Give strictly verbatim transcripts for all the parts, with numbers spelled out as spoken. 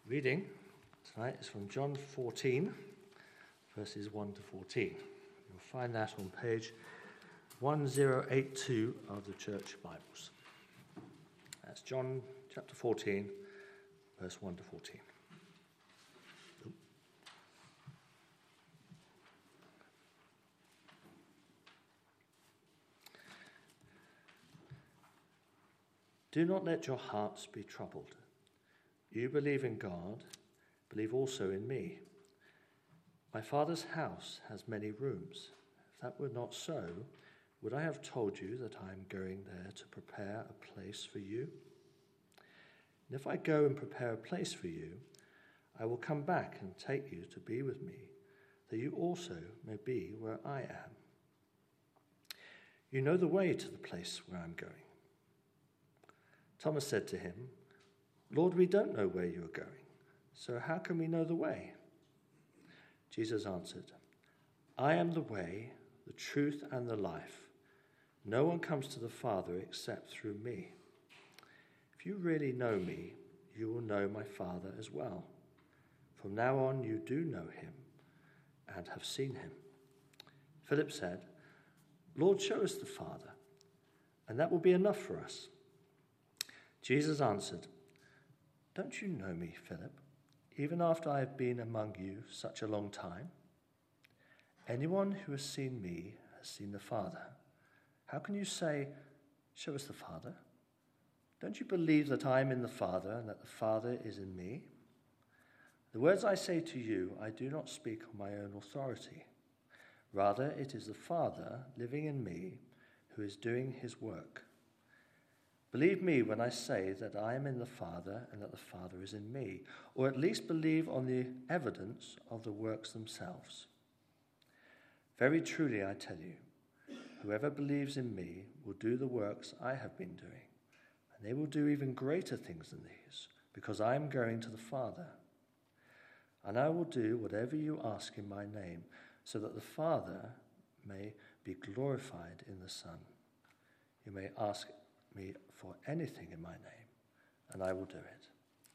Reading tonight is from John fourteen, verses one to fourteen. You'll find that on page one thousand eighty-two of the Church Bibles. That's John chapter fourteen, verse one to fourteen. Do not let your hearts be troubled. You believe in God, believe also in me. My Father's house has many rooms. If that were not so, would I have told you that I am going there to prepare a place for you? And if I go and prepare a place for you, I will come back and take you to be with me, that you also may be where I am. You know the way to the place where I'm going. Thomas said to him, Lord, we don't know where you are going, so how can we know the way? Jesus answered, I am the way, the truth, and the life. No one comes to the Father except through me. If you really know me, you will know my Father as well. From now on you do know him and have seen him. Philip said, Lord, show us the Father, and that will be enough for us. Jesus answered, Don't you know me, Philip, even after I have been among you such a long time? Anyone who has seen me has seen the Father. How can you say, Show us the Father? Don't you believe that I am in the Father and that the Father is in me? The words I say to you, I do not speak on my own authority. Rather, it is the Father living in me who is doing his work. Believe me when I say that I am in the Father and that the Father is in me, or at least believe on the evidence of the works themselves. Very truly I tell you, whoever believes in me will do the works I have been doing, and they will do even greater things than these, because I am going to the Father. And I will do whatever you ask in my name, so that the Father may be glorified in the Son. You may ask me for anything in my name, and I will do it.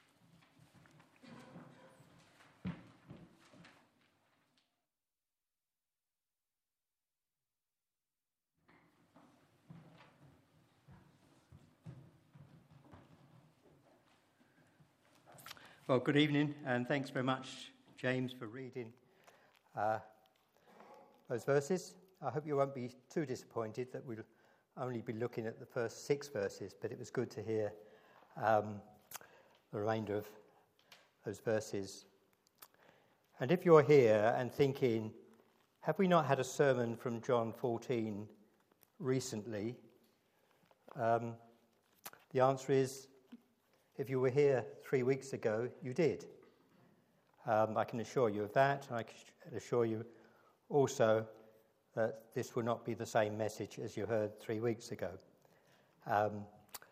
Well, good evening, and thanks very much, James, for reading uh, those verses. I hope you won't be too disappointed that we'll only be looking at the first six verses, but it was good to hear um, the remainder of those verses. And if you're here and thinking, have we not had a sermon from John fourteen recently? Um, the answer is, if you were here three weeks ago, you did. Um, I can assure you of that, and I can assure you also that this will not be the same message as you heard three weeks ago. Um,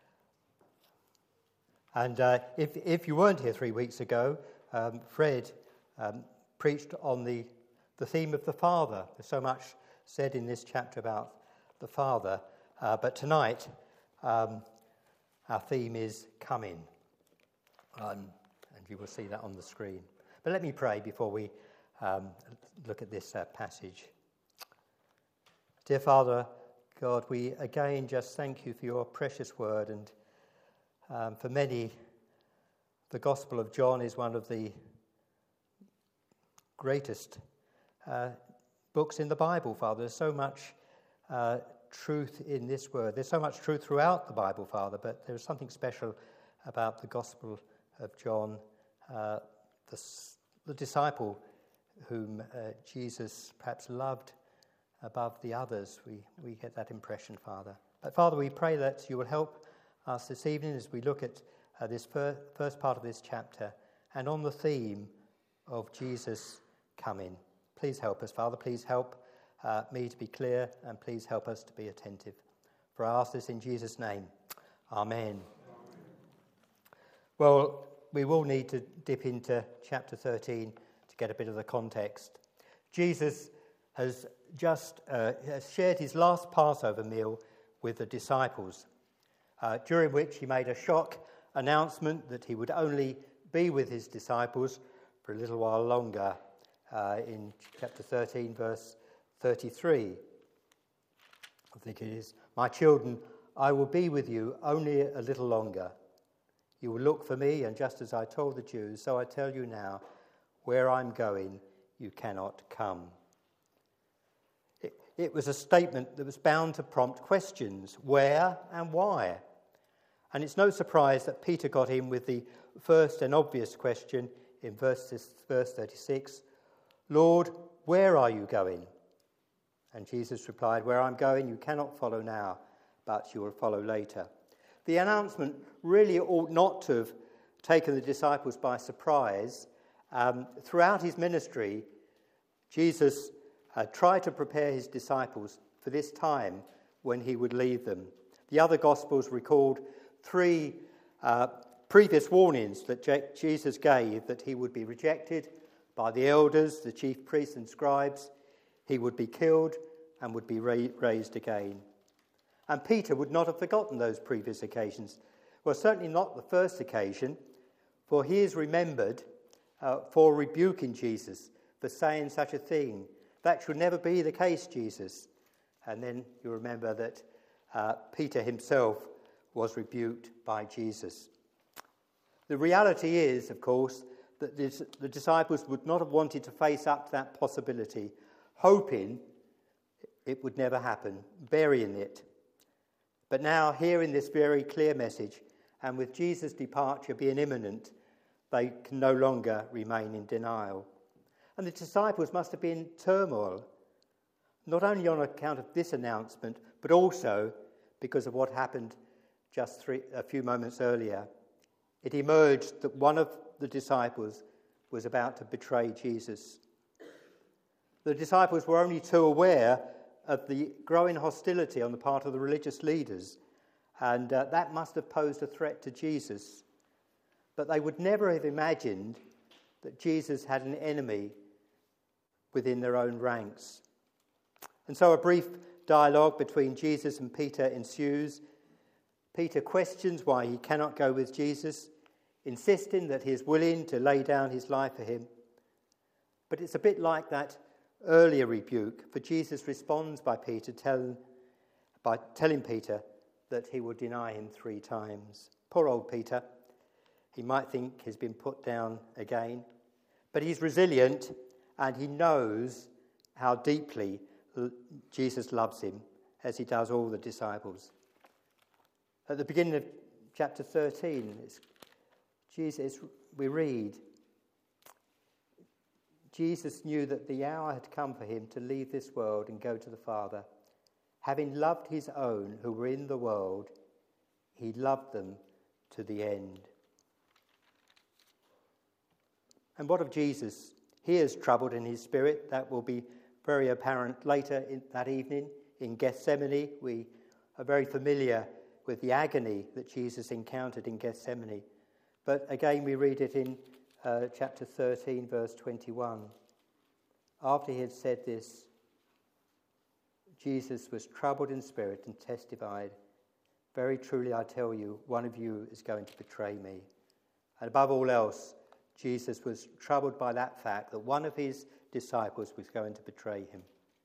and uh, if, if you weren't here three weeks ago, um, Fred um, preached on the, the theme of the Father. There's so much said in this chapter about the Father, uh, but tonight um, our theme is coming, um, and you will see that on the screen. But let me pray before we um, look at this uh, passage. Dear Father, God, we again just thank you for your precious word, and um, for many, the Gospel of John is one of the greatest uh, books in the Bible, Father. There's so much uh, truth in this word. There's so much truth throughout the Bible, Father, but there's something special about the Gospel of John, uh, the, the disciple whom uh, Jesus perhaps loved above the others. We, we get that impression, Father. But Father, we pray that you will help us this evening as we look at uh, this fir- first part of this chapter and on the theme of Jesus coming. Please help us, Father. Please help uh, me to be clear, and please help us to be attentive. For I ask this in Jesus' name. Amen. Amen. Well, we will need to dip into chapter thirteen to get a bit of the context. Jesus has just uh, has shared his last Passover meal with the disciples, uh, during which he made a shock announcement that he would only be with his disciples for a little while longer uh, in chapter thirteen, verse thirty-three. I think it is, "My children, I will be with you only a little longer. You will look for me, and just as I told the Jews, so I tell you now, where I'm going, you cannot come." It, it was a statement that was bound to prompt questions, where and why? And it's no surprise that Peter got in with the first and obvious question in verse, verse thirty-six, "Lord, where are you going?" And Jesus replied, "Where I'm going, you cannot follow now, but you will follow later." The announcement really ought not to have taken the disciples by surprise. Um, throughout his ministry, Jesus uh, tried to prepare his disciples for this time when he would leave them. The other Gospels record three uh, previous warnings that Je- Jesus gave that he would be rejected by the elders, the chief priests and scribes, he would be killed and would be ra- raised again. And Peter would not have forgotten those previous occasions. Well, certainly not the first occasion, for he is remembered uh, for rebuking Jesus for saying such a thing. "That should never be the case, Jesus." And then you remember that uh, Peter himself was rebuked by Jesus. The reality is, of course, that this, the disciples would not have wanted to face up to that possibility, hoping it would never happen, burying it. But now, hearing this very clear message, and with Jesus' departure being imminent, they can no longer remain in denial. And the disciples must have been in turmoil, not only on account of this announcement, but also because of what happened just three, a few moments earlier. It emerged that one of the disciples was about to betray Jesus. The disciples were only too aware of the growing hostility on the part of the religious leaders, and uh, that must have posed a threat to Jesus. But they would never have imagined that Jesus had an enemy within their own ranks. And so a brief dialogue between Jesus and Peter ensues. Peter questions why he cannot go with Jesus, insisting that he is willing to lay down his life for him. But it's a bit like that earlier rebuke, for Jesus responds by Peter tell, by telling Peter that he will deny him three times. Poor old Peter. He might think he's been put down again, but he's resilient and he knows how deeply Jesus loves him, as he does all the disciples. At the beginning of chapter thirteen, it's Jesus, we read, Jesus knew that the hour had come for him to leave this world and go to the Father. Having loved his own who were in the world, he loved them to the end. And what of Jesus? He is troubled in his spirit. That will be very apparent later in that evening in Gethsemane. We are very familiar with the agony that Jesus encountered in Gethsemane. But again, we read it in uh, chapter thirteen, verse twenty-one. After he had said this, Jesus was troubled in spirit and testified, "Very truly I tell you, one of you is going to betray me." And above all else, Jesus was troubled by that fact that one of his disciples was going to betray him.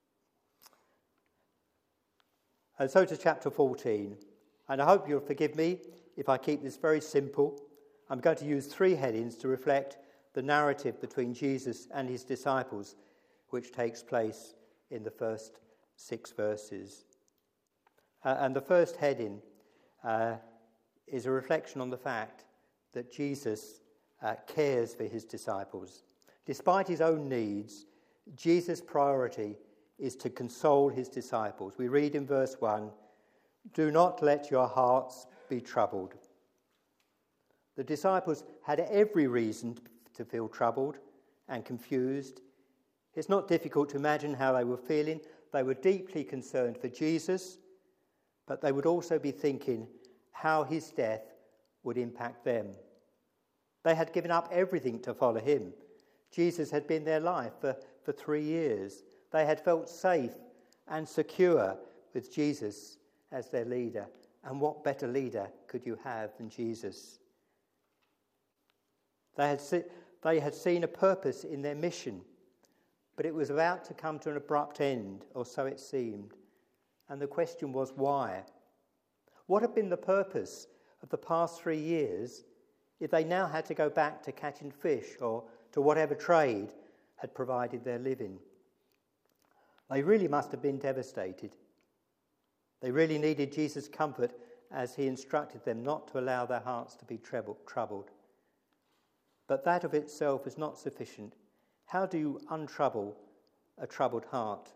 And so to chapter fourteen. And I hope you'll forgive me if I keep this very simple. I'm going to use three headings to reflect the narrative between Jesus and his disciples, which takes place in the first six verses. Uh, and the first heading uh, is a reflection on the fact that Jesus uh, cares for his disciples. Despite his own needs, Jesus' priority is to console his disciples. We read in verse one, "Do not let your hearts be troubled." The disciples had every reason to feel troubled and confused. It's not difficult to imagine how they were feeling. They were deeply concerned for Jesus, but they would also be thinking how his death would impact them. They had given up everything to follow him. Jesus had been their life for, for three years. They had felt safe and secure with Jesus as their leader. And what better leader could you have than Jesus? They had, se- they had seen a purpose in their mission, but it was about to come to an abrupt end, or so it seemed. And the question was, why? What had been the purpose of the past three years if they now had to go back to catching fish or to whatever trade had provided their living? They really must have been devastated. They really needed Jesus' comfort as he instructed them not to allow their hearts to be troubled. But that of itself is not sufficient. How do you untrouble a troubled heart?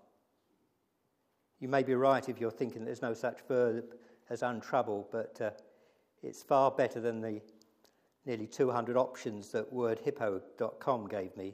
You may be right if you're thinking there's no such verb as untrouble, but uh, it's far better than the nearly two hundred options that word hippo dot com gave me.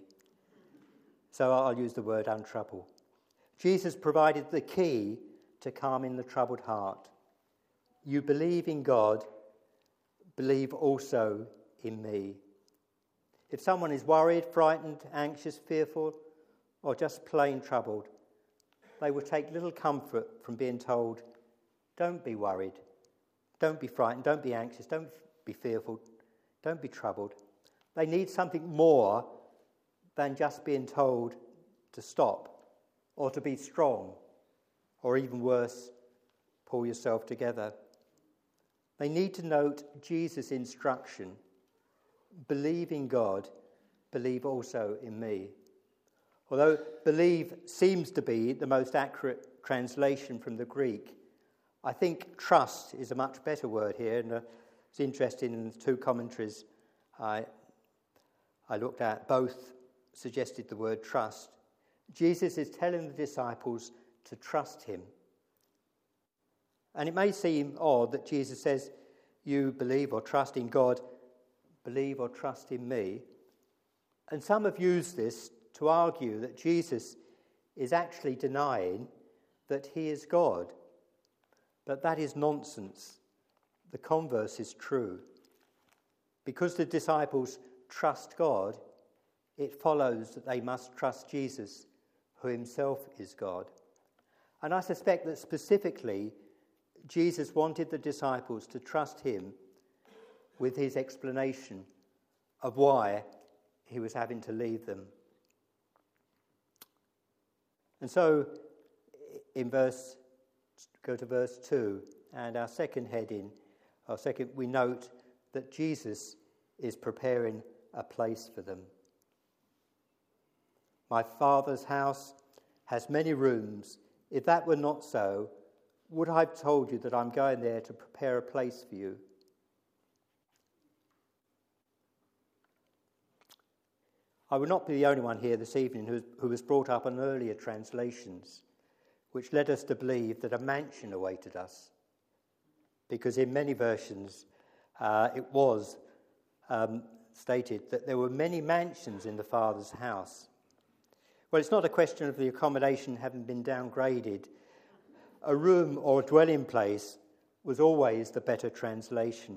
So I'll use the word untrouble. Jesus provided the key to calming the troubled heart. You believe in God, believe also in me. If someone is worried, frightened, anxious, fearful, or just plain troubled, they will take little comfort from being told, don't be worried, don't be frightened, don't be anxious, don't be fearful, don't be troubled. They need something more than just being told to stop or to be strong, or even worse, pull yourself together. They need to note Jesus' instruction, believe in God, believe also in me. Although believe seems to be the most accurate translation from the Greek, I think trust is a much better word here, and uh, it's interesting in the two commentaries I, I looked at, both suggested the word trust. Jesus is telling the disciples to trust him. And it may seem odd that Jesus says, you believe or trust in God, believe or trust in me. And some have used this to argue that Jesus is actually denying that he is God. But that is nonsense. The converse is true. Because the disciples trust God, it follows that they must trust Jesus, who himself is God. And I suspect that specifically, Jesus wanted the disciples to trust him with his explanation of why he was having to leave them. And so, in verse, go to verse two, and our second heading, our second, we note that Jesus is preparing a place for them. My Father's house has many rooms. If that were not so, would I have told you that I'm going there to prepare a place for you? I will not be the only one here this evening who, who was brought up on earlier translations, which led us to believe that a mansion awaited us. Because in many versions, uh, it was um, stated that there were many mansions in the Father's house. Well, it's not a question of the accommodation having been downgraded. A room or a dwelling place was always the better translation.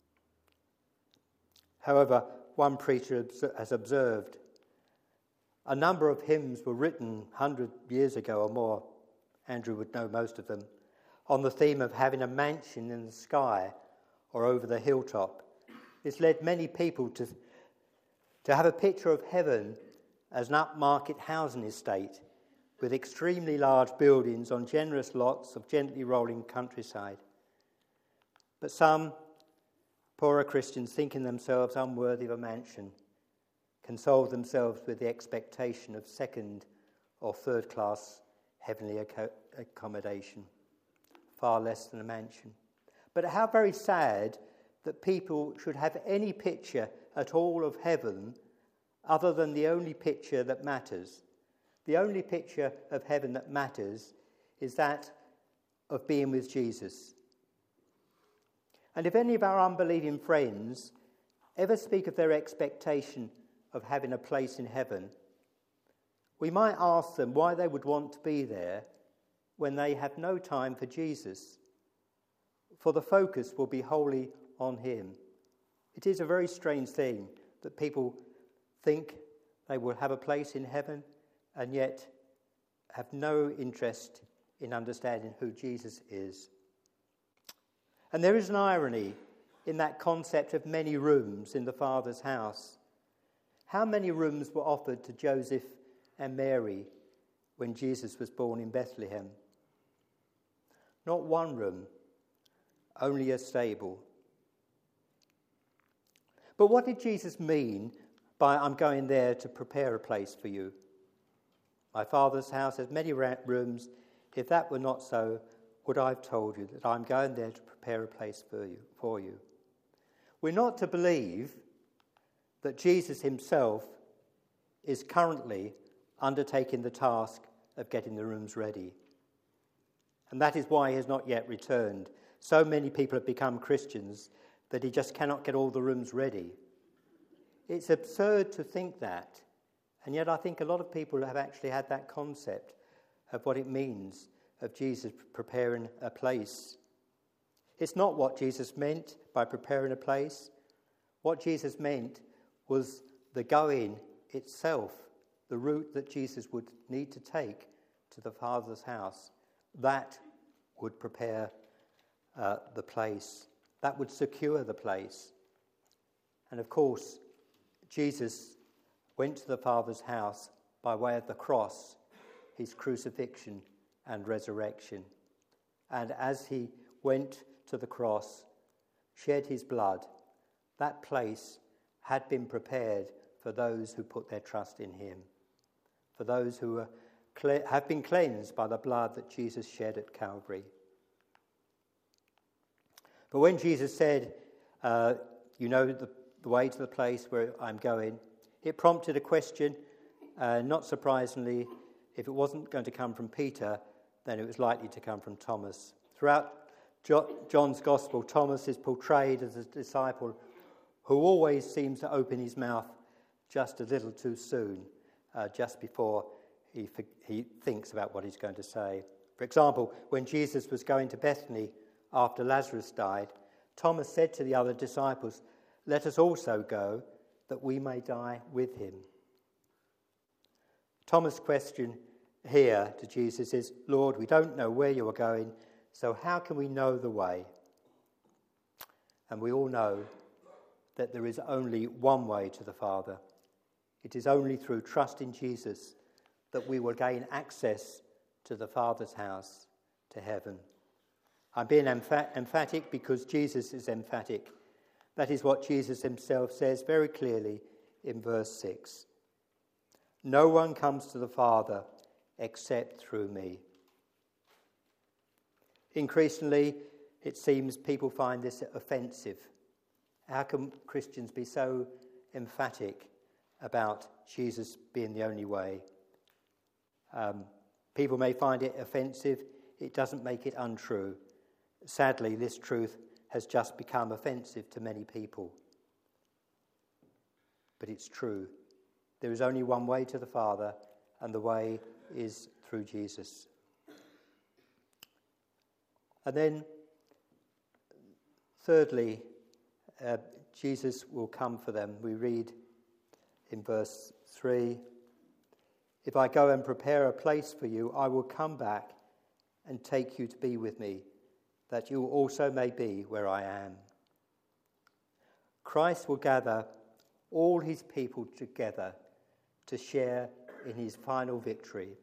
However, one preacher has observed a number of hymns were written one hundred years ago or more, Andrew would know most of them, on the theme of having a mansion in the sky or over the hilltop. It's led many people to, to have a picture of heaven as an upmarket housing estate with extremely large buildings on generous lots of gently rolling countryside. But some poorer Christians, thinking themselves unworthy of a mansion, console themselves with the expectation of second or third class heavenly accommodation, far less than a mansion. But how very sad that people should have any picture at all of heaven other than the only picture that matters. The only picture of heaven that matters is that of being with Jesus. And if any of our unbelieving friends ever speak of their expectation of having a place in heaven, we might ask them why they would want to be there when they have no time for Jesus, for the focus will be wholly on him. It is a very strange thing that people think they will have a place in heaven and yet have no interest in understanding who Jesus is. And there is an irony in that concept of many rooms in the Father's house. How many rooms were offered to Joseph and Mary when Jesus was born in Bethlehem? Not one room, only a stable. But what did Jesus mean by "I'm going there to prepare a place for you"? My Father's house has many rooms. If that were not so, would I have told you that I'm going there to prepare a place for you? For you? We're not to believe that Jesus himself is currently undertaking the task of getting the rooms ready. And that is why he has not yet returned. So many people have become Christians that he just cannot get all the rooms ready. It's absurd to think that. And yet I think a lot of people have actually had that concept of what it means of Jesus preparing a place. It's not what Jesus meant by preparing a place. What Jesus meant was the going itself, the route that Jesus would need to take to the Father's house. That would prepare uh, the place. That would secure the place. And of course, Jesus went to the Father's house by way of the cross, his crucifixion and resurrection. And as he went to the cross, shed his blood, that place had been prepared for those who put their trust in him, for those who are, have been cleansed by the blood that Jesus shed at Calvary. But when Jesus said, uh, you know the, the way to the place where I'm going, it prompted a question, uh, not surprisingly. If it wasn't going to come from Peter, then it was likely to come from Thomas. Throughout jo- John's Gospel, Thomas is portrayed as a disciple who always seems to open his mouth just a little too soon, uh, just before he, he thinks about what he's going to say. For example, when Jesus was going to Bethany after Lazarus died, Thomas said to the other disciples, "Let us also go, that we may die with him." Thomas' question here to Jesus is, "Lord, we don't know where you are going, so how can we know the way?" And we all know that there is only one way to the Father. It is only through trust in Jesus that we will gain access to the Father's house, to heaven. I'm being emph- emphatic because Jesus is emphatic. That is what Jesus himself says very clearly in verse six. "No one comes to the Father except through me." Increasingly, it seems people find this offensive. How can Christians be so emphatic about Jesus being the only way? Um, people may find it offensive. It doesn't make it untrue. Sadly, this truth has just become offensive to many people. But it's true. There is only one way to the Father, and the way is through Jesus. And then, thirdly, uh, Jesus will come for them. We read in verse three, "If I go and prepare a place for you, I will come back and take you to be with me, that you also may be where I am." Christ will gather all his people together to share in his final victory.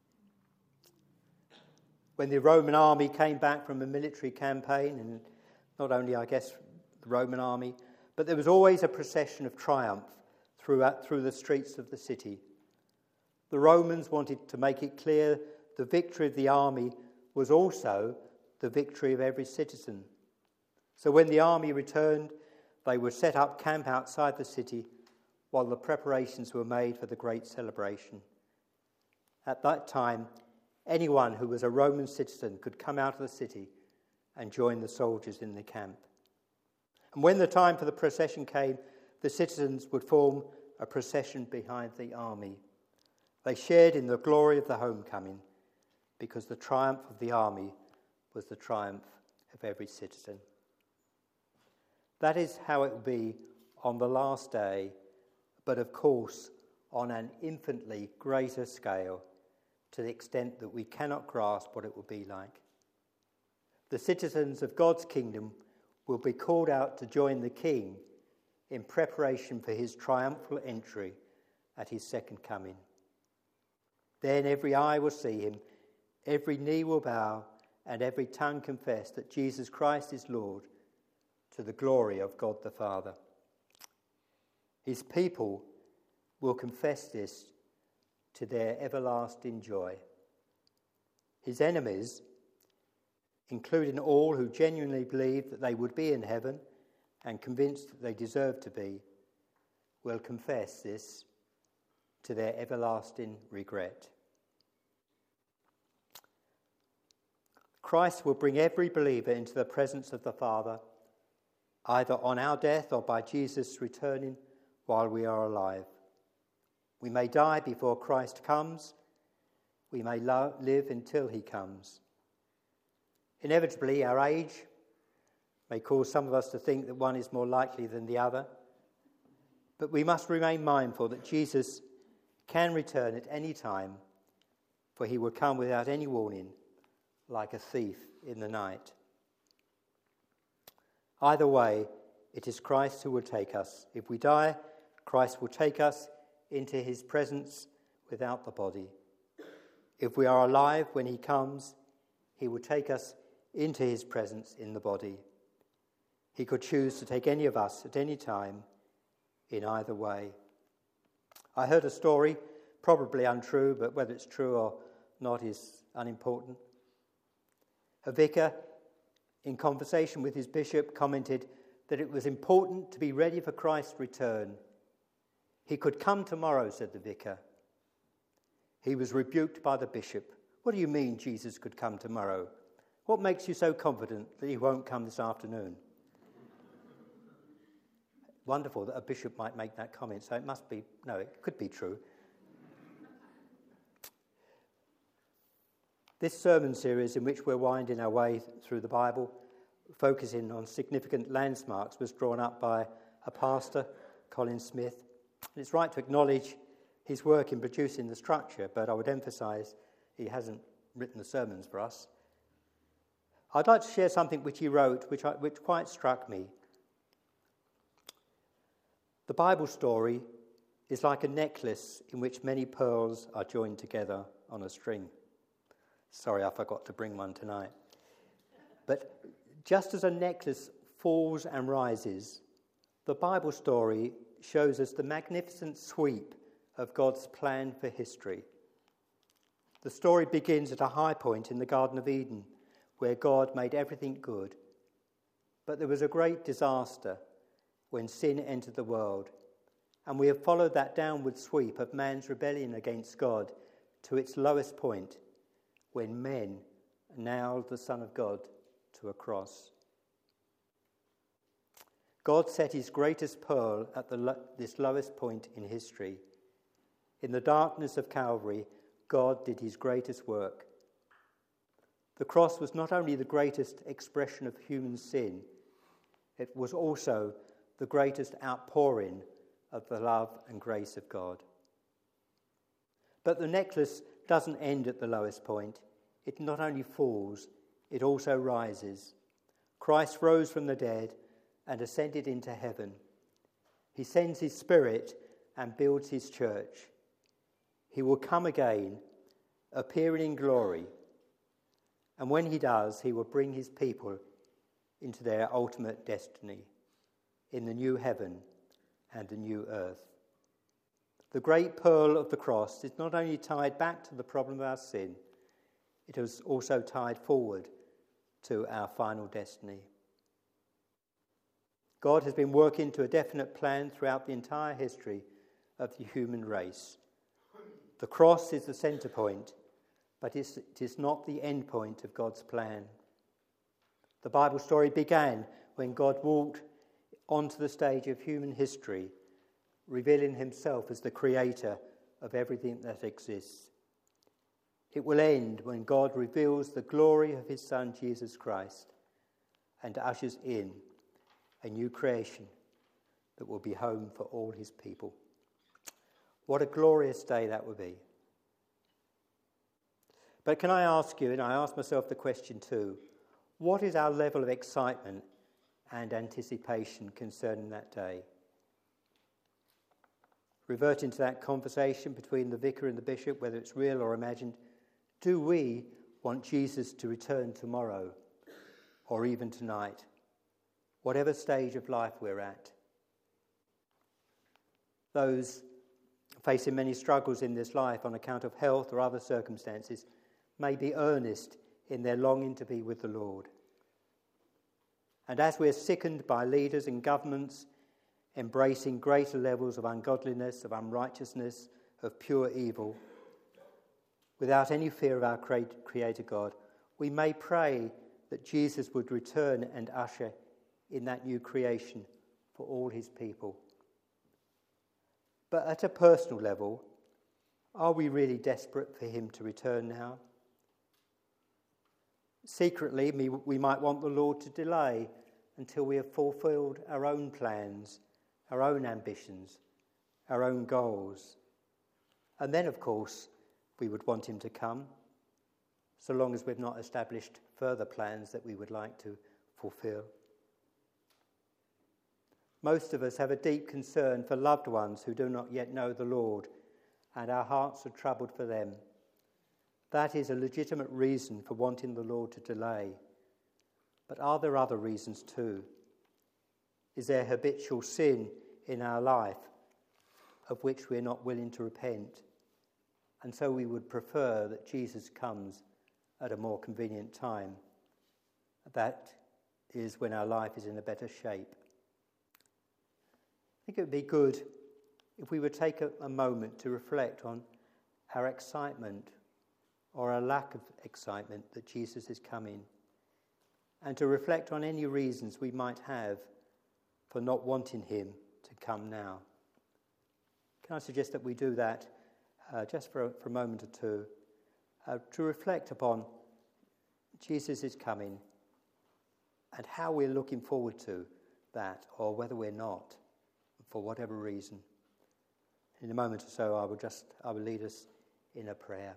When the Roman army came back from a military campaign, and not only, I guess, the Roman army, but there was always a procession of triumph throughout through the streets of the city. The Romans wanted to make it clear the victory of the army was also the victory of every citizen. So when the army returned, they would set up camp outside the city while the preparations were made for the great celebration. At that time, anyone who was a Roman citizen could come out of the city and join the soldiers in the camp. And when the time for the procession came, the citizens would form a procession behind the army. They shared in the glory of the homecoming, because the triumph of the army was the triumph of every citizen. That is how it will be on the last day, but of course on an infinitely greater scale, to the extent that we cannot grasp what it will be like. The citizens of God's kingdom will be called out to join the King in preparation for his triumphal entry at his second coming. Then every eye will see him, every knee will bow, and every tongue confess that Jesus Christ is Lord, to the glory of God the Father. His people will confess this to their everlasting joy. His enemies, including all who genuinely believe that they would be in heaven and convinced that they deserve to be, will confess this to their everlasting regret. Christ will bring every believer into the presence of the Father, either on our death or by Jesus returning while we are alive. We may die before Christ comes. We may lo- live until he comes. Inevitably, our age may cause some of us to think that one is more likely than the other. But we must remain mindful that Jesus can return at any time, for he will come without any warning, like a thief in the night. Either way, it is Christ who will take us. If we die, Christ will take us into his presence without the body. If we are alive when he comes, he will take us into his presence in the body. He could choose to take any of us at any time, in either way. I heard a story, probably untrue, but whether it's true or not is unimportant. A vicar, in conversation with his bishop, commented that it was important to be ready for Christ's return. He could come tomorrow, said the vicar. He was rebuked by the bishop. What do you mean Jesus could come tomorrow? What makes you so confident that he won't come this afternoon? Wonderful that a bishop might make that comment, so it must be, no, it could be true. This sermon series, in which we're winding our way through the Bible, focusing on significant landmarks, was drawn up by a pastor, Colin Smith. And it's right to acknowledge his work in producing the structure, but I would emphasise he hasn't written the sermons for us. I'd like to share something which he wrote, which, I, which quite struck me. The Bible story is like a necklace in which many pearls are joined together on a string. Sorry, I forgot to bring one tonight. But just as a necklace falls and rises, the Bible story shows us the magnificent sweep of God's plan for history. The story begins at a high point in the Garden of Eden, where God made everything good. But there was a great disaster when sin entered the world, and we have followed that downward sweep of man's rebellion against God to its lowest point, when men nailed the Son of God to a cross. God set his greatest pearl at the lo- this lowest point in history. In the darkness of Calvary, God did his greatest work. The cross was not only the greatest expression of human sin, it was also the greatest outpouring of the love and grace of God. But the necklace doesn't end at the lowest point. It not only falls, it also rises. Christ rose from the dead and ascended into heaven. He sends his Spirit and builds his church. He will come again, appearing in glory. And when he does, he will bring his people into their ultimate destiny, in the new heaven and the new earth. The great pearl of the cross is not only tied back to the problem of our sin, it is also tied forward to our final destiny. God has been working to a definite plan throughout the entire history of the human race. The cross is the centre point, but it is not the end point of God's plan. The Bible story began when God walked onto the stage of human history, revealing himself as the creator of everything that exists. It will end when God reveals the glory of his Son, Jesus Christ, and ushers in a new creation that will be home for all his people. What a glorious day that will be. But can I ask you, and I ask myself the question too, what is our level of excitement and anticipation concerning that day? reverting to that conversation between the vicar and the bishop, whether it's real or imagined, do we want Jesus to return tomorrow or even tonight, whatever stage of life we're at? Those facing many struggles in this life on account of health or other circumstances may be earnest in their longing to be with the Lord. And as we're sickened by leaders and governments embracing greater levels of ungodliness, of unrighteousness, of pure evil, without any fear of our Creator God, we may pray that Jesus would return and usher in that new creation for all his people. But at a personal level, are we really desperate for him to return now? Secretly, we might want the Lord to delay until we have fulfilled our own plans, our own ambitions, our own goals. And then, of course, we would want him to come, so long as we've not established further plans that we would like to fulfill. Most of us have a deep concern for loved ones who do not yet know the Lord, and our hearts are troubled for them. That is a legitimate reason for wanting the Lord to delay. But are there other reasons too? Is there habitual sin in our life of which we're not willing to repent? And so we would prefer that Jesus comes at a more convenient time. That is when our life is in a better shape. I think it would be good if we would take a, a moment to reflect on our excitement or our lack of excitement that Jesus is coming, and to reflect on any reasons we might have for not wanting him to come now. Can I suggest that we do that uh, just for a, for a moment or two, uh, to reflect upon Jesus is coming and how we're looking forward to that, or whether we're not, for whatever reason. In a moment or so, I will just I will lead us in a prayer.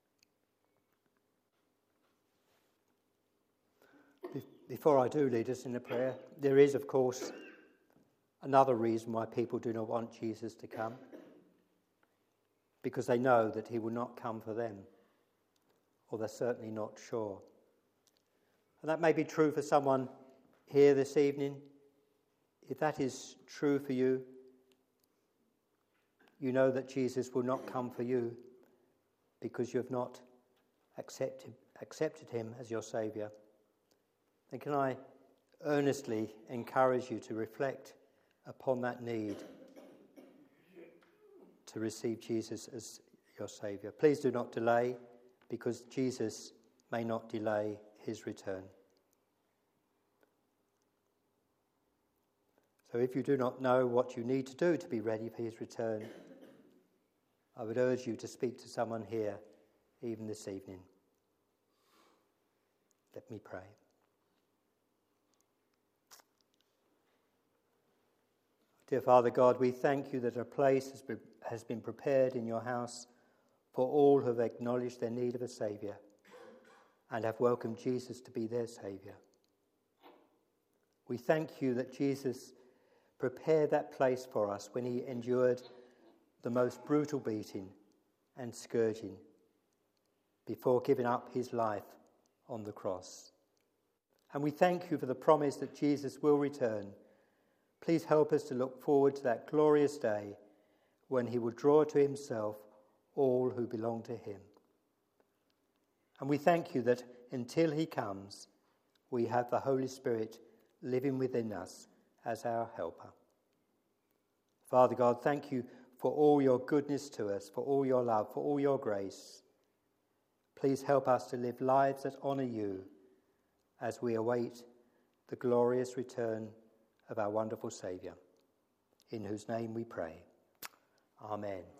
Before I do lead us in a prayer, there is, of course, another reason why people do not want Jesus to come, because they know that he will not come for them, or they're certainly not sure. And that may be true for someone here this evening. If that is true for you, you know that Jesus will not come for you because you have not accepted, accepted him as your Saviour. Then can I earnestly encourage you to reflect upon that need to receive Jesus as your Saviour. Please do not delay, because Jesus may not delay his return. So if you do not know what you need to do to be ready for his return, I would urge you to speak to someone here, even this evening. Let me pray. Dear Father God, we thank you that a place has been, has been prepared in your house for all who have acknowledged their need of a Saviour and have welcomed Jesus to be their Saviour. We thank you that Jesus prepared that place for us when he endured the most brutal beating and scourging before giving up his life on the cross. And we thank you for the promise that Jesus will return. Please help us to look forward to that glorious day when he will draw to himself all who belong to him. And we thank you that until he comes, we have the Holy Spirit living within us as our helper. Father God, thank you for all your goodness to us, for all your love, for all your grace. Please help us to live lives that honour you as we await the glorious return of our wonderful Saviour, in whose name we pray. Amen.